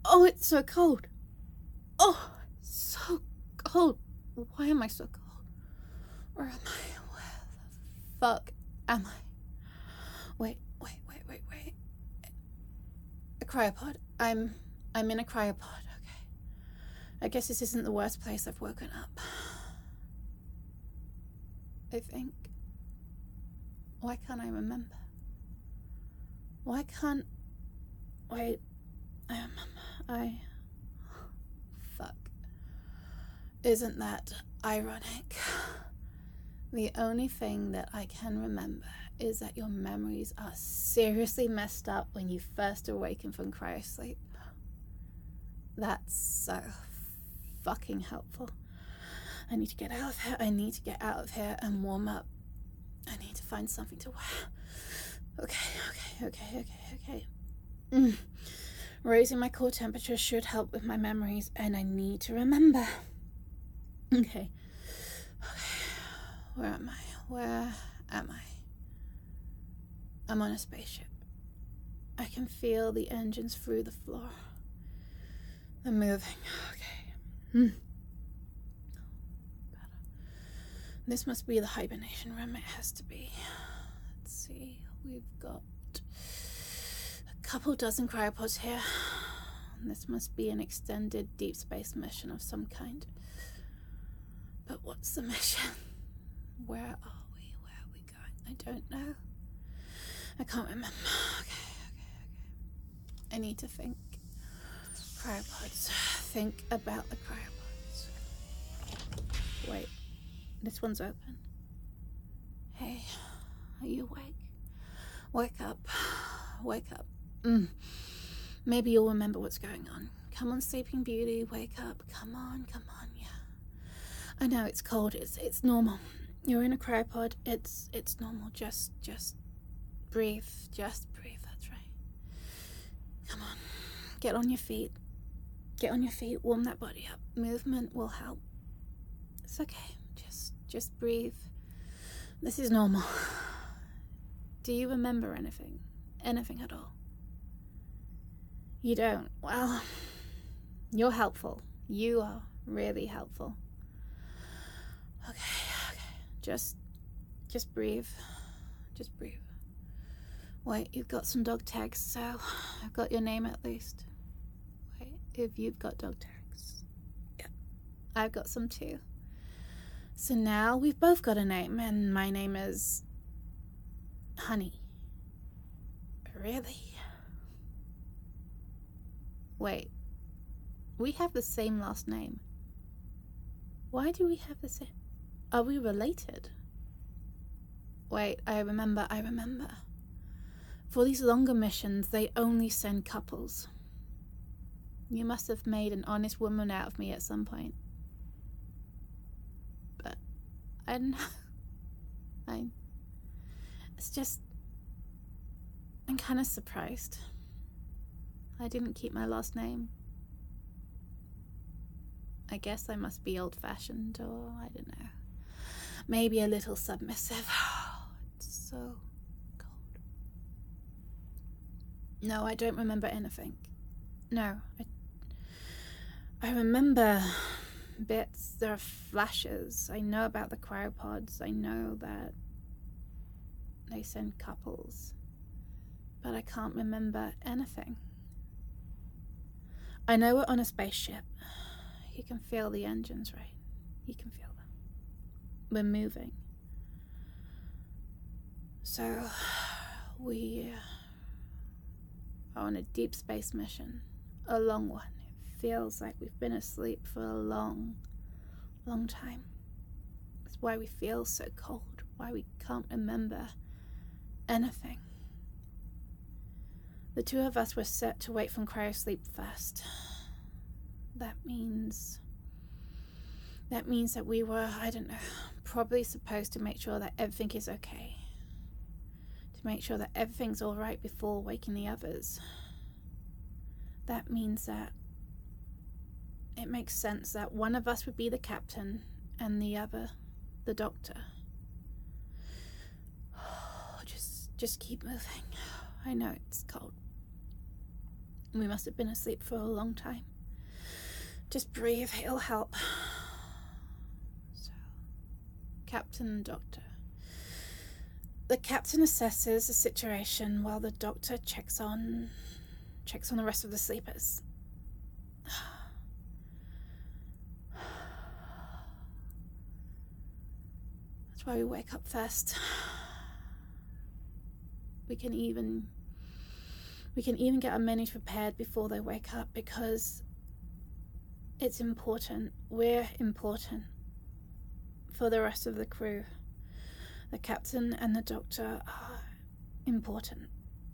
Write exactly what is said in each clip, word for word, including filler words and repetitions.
Oh, it's so cold. Oh, so cold. Why am I so cold? Where am I? Where the fuck am I? Wait, wait, wait, wait, wait. A cryopod. I'm... I'm in a cryopod, okay. I guess this isn't the worst place I've woken up. I think... Why can't I remember? Why can't... Wait... I remember... I... Fuck. Isn't that ironic? The only thing that I can remember is that your memories are seriously messed up when you first awaken from cryosleep. That's so fucking helpful. I need to get out of here. I need to get out of here and warm up. I need to find something to wear. Okay, okay, okay, okay, okay. Mm. Raising my core temperature should help with my memories, and I need to remember. Okay. Okay. Where am I? Where am I? I'm on a spaceship. I can feel the engines through the floor. They're moving. Okay. Hmm. This must be the hibernation room. It has to be. Let's see. We've got a couple dozen cryopods here. This must be an extended deep space mission of some kind. But what's the mission? Where are we? Where are we going? I don't know. I can't remember. Okay, okay, okay. I need to think. Cryopods. Think about the cryopods. Wait. This one's open. Hey, are you awake? Wake up. Wake up. Mm. Maybe you'll remember what's going on. Come on, Sleeping Beauty. Wake up. Come on, come on, yeah. I know it's cold. It's it's normal. You're in a cryopod. It's it's normal. Just just breathe. Just breathe. That's right. Come on. Get on your feet. Get on your feet. Warm that body up. Movement will help. It's okay. Just just breathe. This is normal. Do you remember anything? Anything at all? You don't? Well, you're helpful. You are really helpful. Okay, okay. Just, just breathe. Just breathe. Wait, you've got some dog tags, so I've got your name at least. Wait, if you've got dog tags. Yeah, I've got some too. So now we've both got a name, and my name is... Honey. Really? Wait, we have the same last name. Why do we have the same... Are we related? Wait, I remember, I remember. For these longer missions, they only send couples. You must have made an honest woman out of me at some point. But I don't know. I... It's just... I'm kind of surprised. I didn't keep my last name. I guess I must be old-fashioned, or I don't know. Maybe a little submissive. It's so cold. No, I don't remember anything. No, I... I remember bits. There are flashes. I know about the cryopods. I know that they send couples. But I can't remember anything. I know we're on a spaceship. You can feel the engines, right? You can feel them. We're moving. So, we are on a deep space mission. A long one. It feels like we've been asleep for a long, long time. It's why we feel so cold. Why we can't remember anything. The two of us were set to wake from cryosleep first. That means... That means that we were, I don't know, probably supposed to make sure that everything is okay. To make sure that everything's alright before waking the others. That means that it makes sense that one of us would be the captain and the other the doctor. Just, just keep moving. I know it's cold. We must have been asleep for a long time. Just breathe, it'll help. So, Captain and Doctor. The captain assesses the situation while the doctor checks on checks on the rest of the sleepers. That's why we wake up first. We can even we can even get our menus prepared before they wake up, because it's important. We're important for the rest of the crew. The captain and the doctor are important.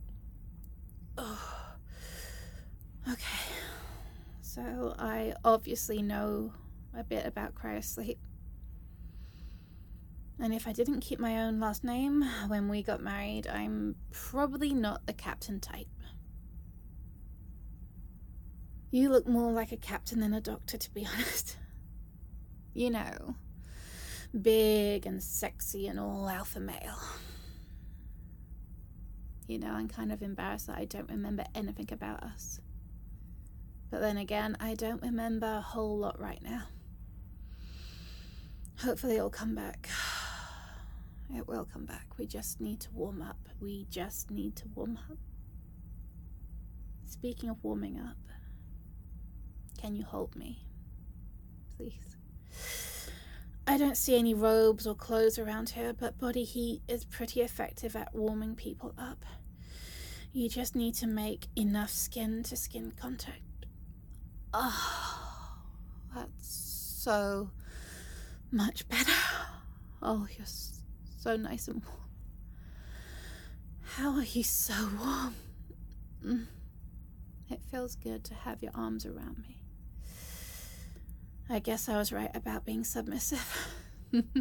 Oh. Okay. So I obviously know a bit about cryosleep. And if I didn't keep my own last name when we got married, I'm probably not the captain type. You look more like a captain than a doctor, to be honest. You know, big and sexy and all alpha male. You know, I'm kind of embarrassed that I don't remember anything about us. But then again, I don't remember a whole lot right now. Hopefully it'll come back. It will come back. We just need to warm up. We just need to warm up. Speaking of warming up, can you hold me? Please. I don't see any robes or clothes around here, but body heat is pretty effective at warming people up. You just need to make enough skin to skin contact. Oh, that's so much better. Oh, you're so nice and warm. How are you so warm? Mm. It feels good to have your arms around me. I guess I was right about being submissive. And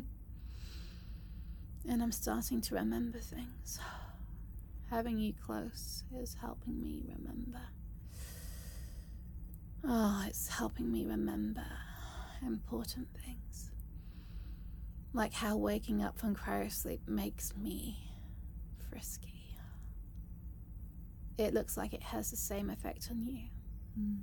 I'm starting to remember things. Having you close is helping me remember. Oh, it's helping me remember important things. Like how waking up from cryosleep makes me frisky. It looks like it has the same effect on you. Mm.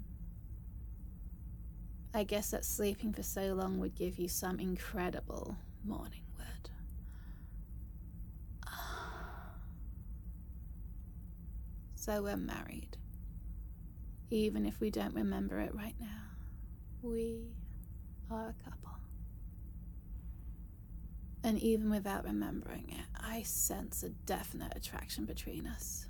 I guess that sleeping for so long would give you some incredible morning wood. So we're married. Even if we don't remember it right now, we are a couple. And even without remembering it, I sense a definite attraction between us.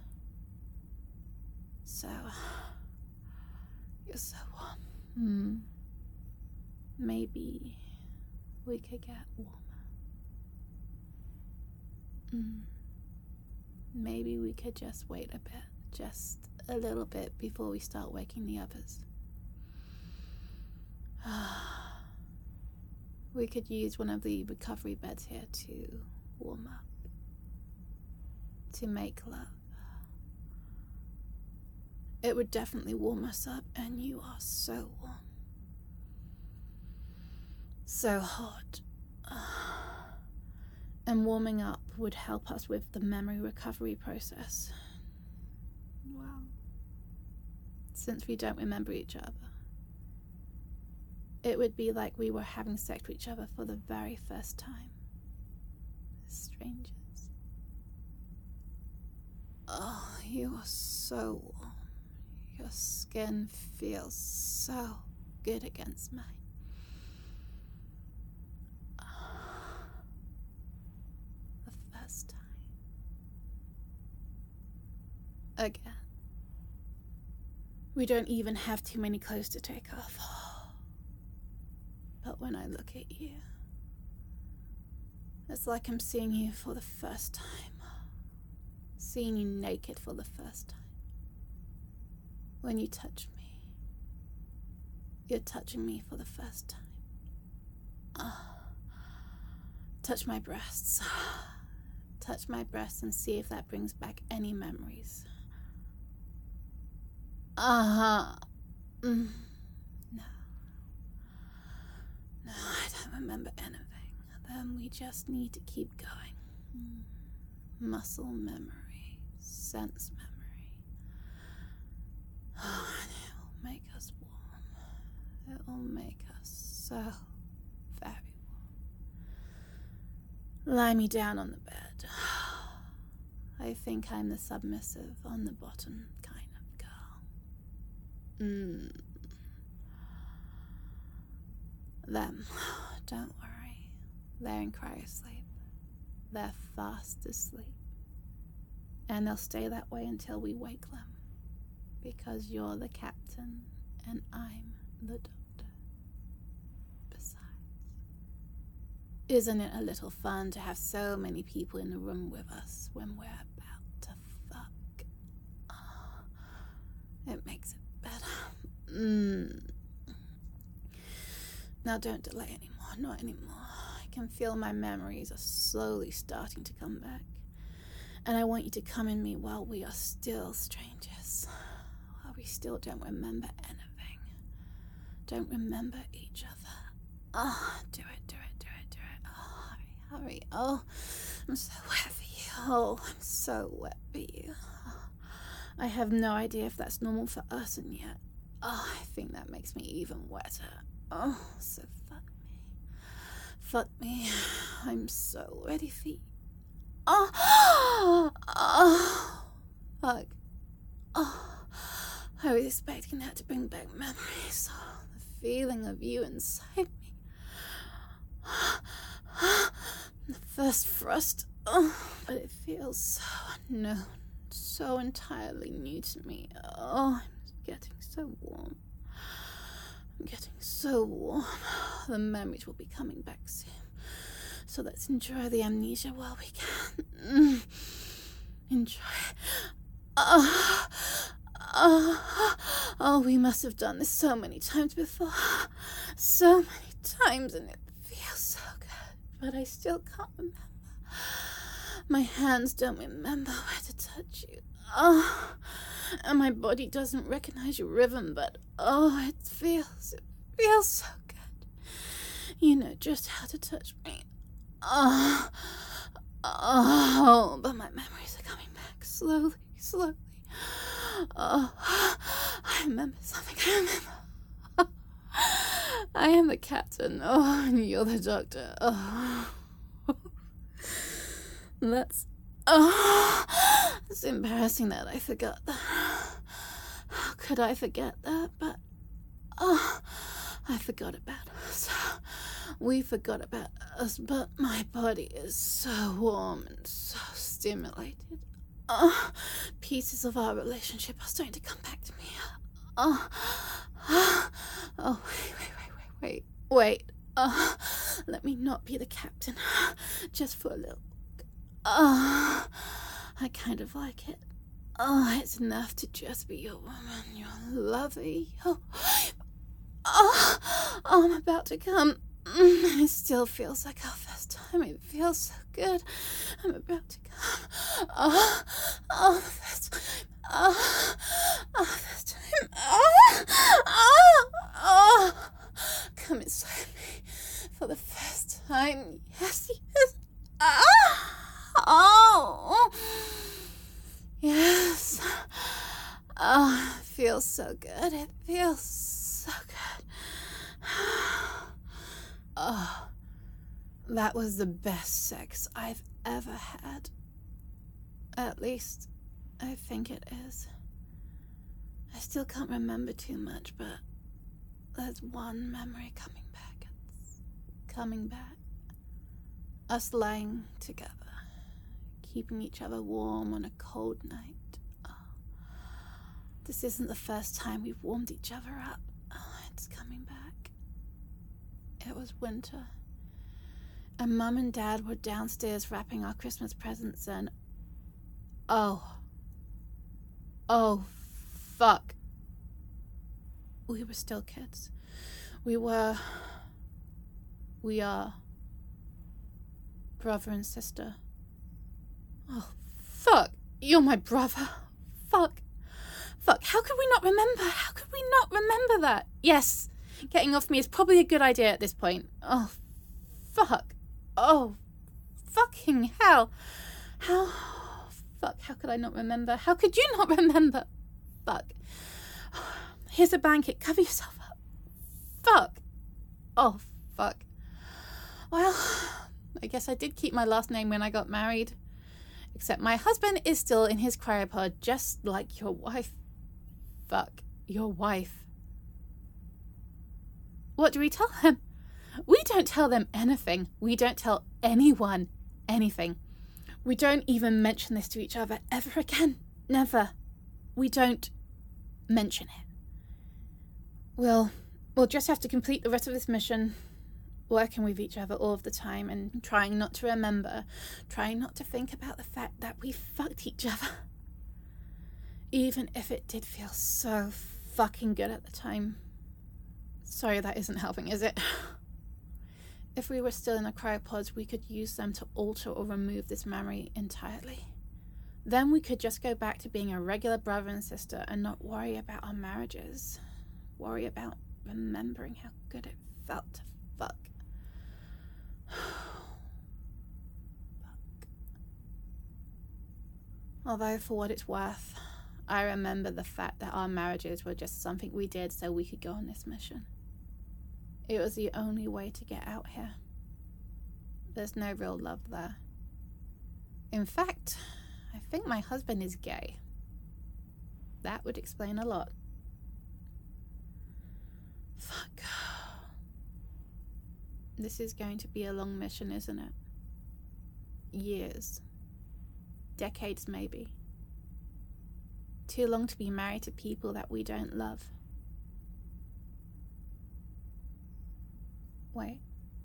So, you're so warm. Hmm. Maybe we could get warmer. Mm. Maybe we could just wait a bit, just a little bit before we start waking the others. We could use one of the recovery beds here to warm up, to make love. It would definitely warm us up, and you are so warm. So hot. And warming up would help us with the memory recovery process. Wow. Since we don't remember each other, it would be like we were having sex with each other for the very first time. As strangers. Oh, you are so warm. Your skin feels so good against mine. The first time. Again. We don't even have too many clothes to take off. But when I look at you, it's like I'm seeing you for the first time. Seeing you naked for the first time. When you touch me, you're touching me for the first time. Oh. Touch my breasts. Touch my breasts and see if that brings back any memories. Uh-huh. Mm. No. No, I don't remember anything. Then we just need to keep going. Mm. Muscle memory. Sense memory. Oh, and it will make us warm. It will make us so very warm. Lie me down on the bed. I think I'm the submissive on the bottom kind of girl. Mm. Them, don't worry. They're in cryosleep. They're fast asleep. And they'll stay that way until we wake them. Because you're the captain and I'm the doctor. Besides, isn't it a little fun to have so many people in the room with us when we're about to fuck? Oh, it makes it better. Mm. Now don't delay anymore, not anymore. I can feel my memories are slowly starting to come back. And I want you to come in me while we are still strangers. While we still don't remember anything. Don't remember each other. Oh, do it, do it, do it, do it. Oh, hurry, hurry. Oh, I'm so wet for you. Oh, I'm so wet for you. Oh, I have no idea if that's normal for us and yet. Oh, I think that makes me even wetter. Oh, so fuck me. Fuck me. I'm so ready for you. Oh, oh, fuck. Oh, I was expecting that to bring back memories. Oh, the feeling of you inside me. The first thrust. Oh, but it feels so unknown, so entirely new to me. Oh, I'm getting so warm. I'm getting so warm. The memories will be coming back soon. So let's enjoy the amnesia while we can. Enjoy. Oh, oh, oh, we must have done this so many times before. So many times, and it feels so good. But I still can't remember. My hands don't remember where to touch you. Oh, and my body doesn't recognize your rhythm, but oh, it feels, it feels so good. You know just how to touch me. Oh, oh, but my memories are coming back slowly, slowly. Oh, I remember something. I remember. I am the captain. Oh, and you're the doctor. Oh, that's. Oh, it's embarrassing that I forgot that. How could I forget that? But oh, I forgot about us. We forgot about us, but my body is so warm and so stimulated. Oh, pieces of our relationship are starting to come back to me. Oh, oh, oh wait, wait, wait, wait, wait, wait. Oh, let me not be the captain, just for a little. Oh, I kind of like it. Oh, it's enough to just be your woman. You're lovely. Oh, oh, oh, I'm about to come. It still feels like our first time. It feels so good. I'm about to come. Oh, oh, the first time. Oh, oh, first time. Oh, oh, oh. Come inside me for the first time. Yes, yes. Oh, oh. Yes. Oh, it feels so good. It feels so good. Oh, that was the best sex I've ever had. At least, I think it is. I still can't remember too much, but there's one memory coming back. It's coming back. Us lying together, keeping each other warm on a cold night. Oh, this isn't the first time we've warmed each other up. Oh, it's coming back. It was winter, and Mum and Dad were downstairs wrapping our Christmas presents, and oh, oh, fuck. We were still kids. We were, we are, brother and sister. Oh, fuck, you're my brother. Fuck, fuck, how could we not remember? How could we not remember that? Yes. Getting off me is probably a good idea at this point. Oh, fuck. Oh, fucking hell. How, fuck, how could I not remember? How could you not remember? Fuck. Here's a blanket. Cover yourself up. Fuck. Oh, fuck. Well, I guess I did keep my last name when I got married. Except my husband is still in his cryopod, just like your wife. Fuck. Your wife. What do we tell them? We don't tell them anything. We don't tell anyone anything. We don't even mention this to each other ever again. Never. We don't mention it. We'll, we'll just have to complete the rest of this mission, working with each other all of the time and trying not to remember, trying not to think about the fact that we fucked each other. Even if it did feel so fucking good at the time. Sorry, that isn't helping, is it? If we were still in the cryopods, we could use them to alter or remove this memory entirely. Then we could just go back to being a regular brother and sister and not worry about our marriages. Worry about remembering how good it felt to fuck. Fuck. Although, for what it's worth, I remember the fact that our marriages were just something we did so we could go on this mission. It was the only way to get out here. There's no real love there. In fact, I think my husband is gay. That would explain a lot. Fuck. This is going to be a long mission, isn't it? Years. Decades, maybe. Too long to be married to people that we don't love. Wait.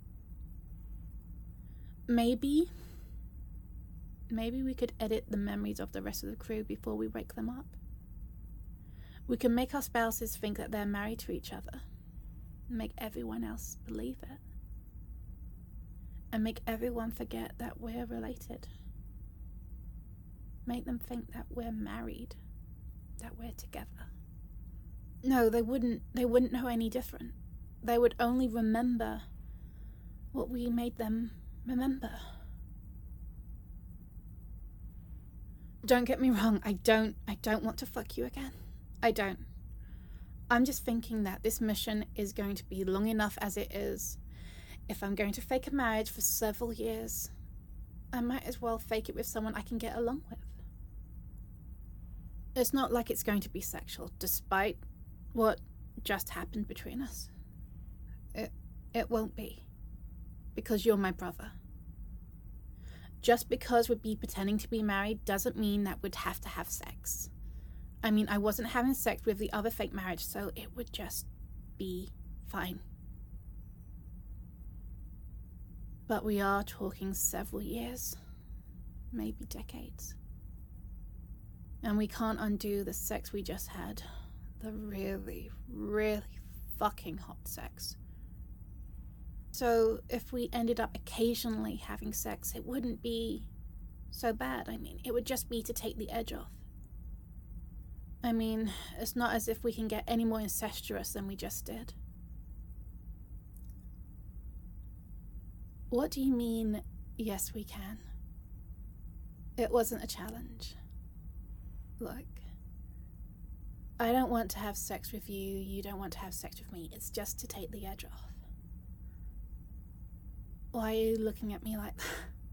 Maybe... Maybe we could edit the memories of the rest of the crew before we wake them up. We can make our spouses think that they're married to each other. Make everyone else believe it. And make everyone forget that we're related. Make them think that we're married. That we're together. No, they wouldn't, they wouldn't know any different. They would only remember what we made them remember. Don't get me wrong, I don't, I don't want to fuck you again. I don't. I'm just thinking that this mission is going to be long enough as it is. If I'm going to fake a marriage for several years, I might as well fake it with someone I can get along with. It's not like it's going to be sexual, despite what just happened between us. It, it won't be. Because you're my brother. Just because we'd be pretending to be married doesn't mean that we'd have to have sex. I mean, I wasn't having sex with the other fake marriage, so it would just be fine. But we are talking several years, maybe decades. And we can't undo the sex we just had. The really, really fucking hot sex. So if we ended up occasionally having sex, it wouldn't be so bad. I mean, it would just be to take the edge off. I mean, it's not as if we can get any more incestuous than we just did. What do you mean, yes, we can? It wasn't a challenge. Look, I don't want to have sex with you, you don't want to have sex with me. It's just to take the edge off. Why are you looking at me like that?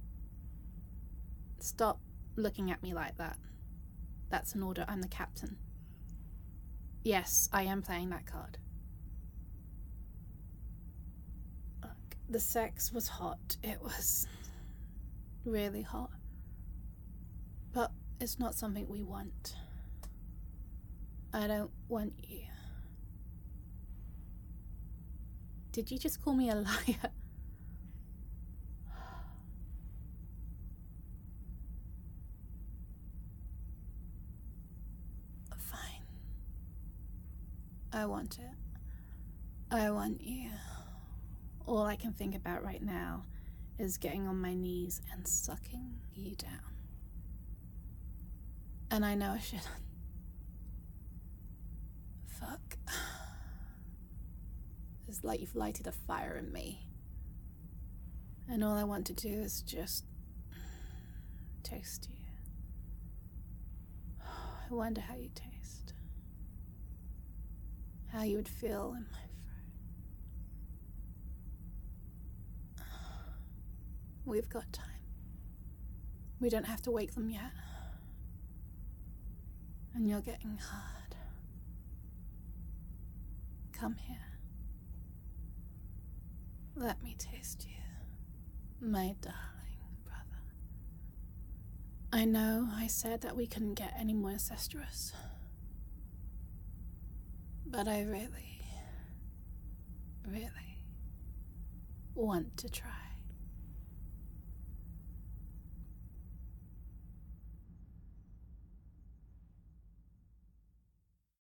Stop looking at me like that. That's an order. I'm the captain. Yes, I am playing that card. Look, the sex was hot. It was really hot. But it's not something we want. I don't want you. Did you just call me a liar? I want it. I want you. All I can think about right now is getting on my knees and sucking you down. And I know I shouldn't. Fuck. It's like you've lighted a fire in me. And all I want to do is just taste you. I wonder how you taste. how you would feel in my throat. We've got time. We don't have to wake them yet. And you're getting hard. Come here. Let me taste you, my darling brother. I know I said that we couldn't get any more incestuous, but I really, really want to try.